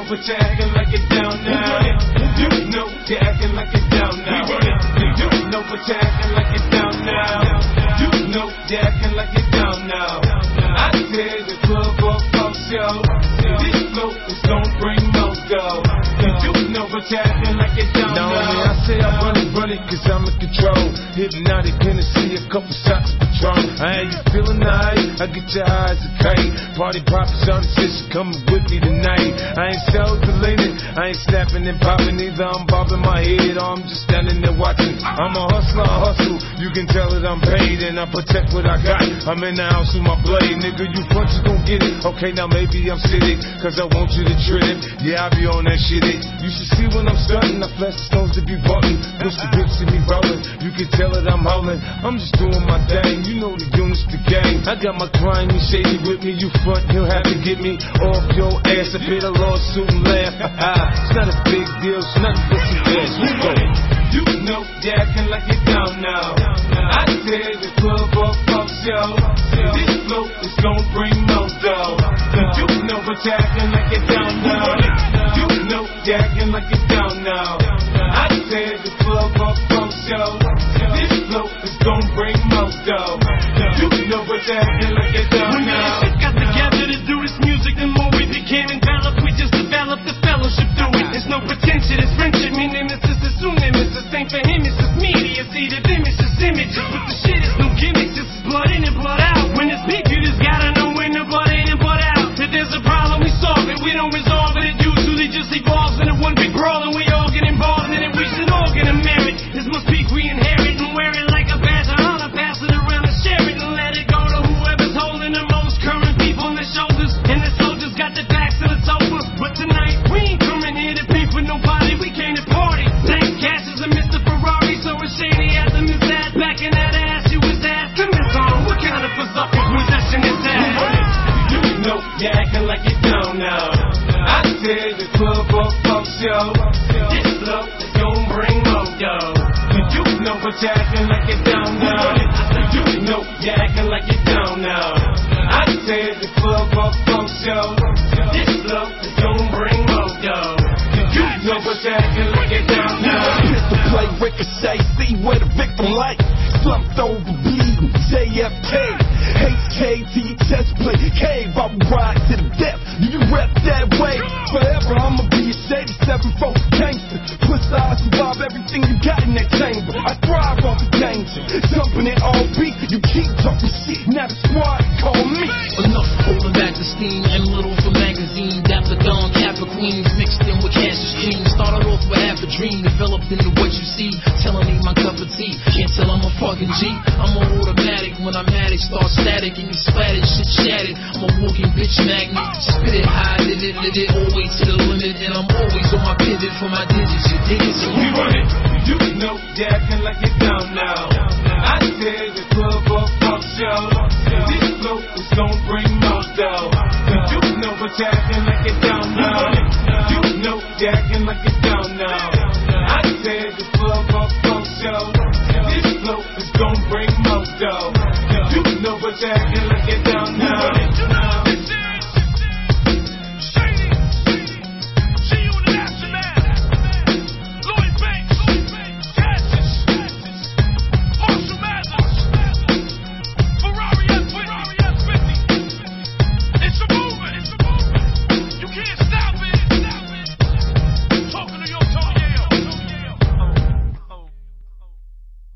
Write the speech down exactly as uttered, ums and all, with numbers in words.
but you're acting like you're down now. You know you're acting like you're down now. You know but you're acting like you're down now. You know you're acting like you're down now. I tear the club up, fuck show. This flow is gon' bring more dough. You know but you're acting like you're down now. Now I say I run it, run it, cause I'm in control. Hypnotic Hennessy, a couple shots of Patron. I ain't you feeling nice, I get your eyes a kite. Party poppers on the sister coming with me tonight. I ain't so deleted, I ain't snapping and popping either. I'm bobbing my head or I'm just standing there watching. I'm a hustler, I hustle, you can tell that I'm paid and I protect what I got. I'm in the house with my blade, nigga, you punch, you gon' get it. Okay, now maybe I'm sitting, cause I want you to trip. Yeah, I be on that shit, it. You should see when I'm starting, I flash the stones to be button. Push the bitch to me rolling, you can tell that I'm howling. I'm just doing my thing, you know the units, the game. I got my grimy shady with me, you front, he'll have to get me off your ass. I paid a lawsuit and laugh. It's not a big deal, it's nothing but some gas. We go. You know you're acting like you're down now. I tear the club up, fuck show. This flow is gon' bring more dough. You know but you're acting like you're down now. You know you're acting like you're down now. I tear the club up, fuck show. This flow is gon' bring more dough. You know but you're acting like you're down now. When we got together to do this music, the more we became enveloped, we just developed the fellowship through it. There's no pretension, it's friendship, meaning it's just assuming it's the same for him, it's just media, see the image, it's images, but the shit is no gimmicks, it's blood in and blood out. When it's big, you just gotta know when the blood in and blood out. If there's a problem, we solve it, we don't resolve it, it usually just evolves into one big brawl, and we all get involved in it, we should all get a merit. This must be we inherit and wear it like a badge of honor, pass it around and share it and let it go to whoever's holding the most current people on their shoulders, and the soldiers got their backs to the toppers. But tonight, we ain't coming here to beef with nobody, we came to party. Thanks, Cassius and Mister Ferrari, so it's shady at the Miss Ass, back in that ass, you was asking this on, what kind of berserker possession is that? You know you're acting like you're down now. I tear the club up, fuck show. This flow is gon' bring more dough. You know but you're acting like you're down now. You know you're acting like you're down now. I tear the club up, fuck show. This flow is gon' bring more dough. You know but you're acting like you're down now. Pistol play, ricochet, see where the victim like. Slumped over, bleeding, J F K. H K to your chest plate, cave, I will ride to the depth. Do you rep that way? Forever I'ma be a shady seven four gangster. Push I survive everything you got in that chamber. I thrive off the danger, jumping it all beat. You keep talking shit, now the squad call me. Enough holding back the steam, and little for magazine. Dapper Dawn, Kappa Queens, mixed in with Cassius Jeans. Started off with half a dream, developed into what you see. Telling me my cup of tea, can't tell I'm a fucking G. I'm a automatic, when I'm at it, start static and you splattered, shit shattered. I'm a walking bitch magnet, spit it high, did it, did it, always to the limit. And I'm always on my pivot for my digits, you dig it, so we run it. You know you're acting like you're down now. I tear the club up, fuck show. This flow is gon' bring more dough. You know but you're acting like you're down now. You know you're acting like you're down now.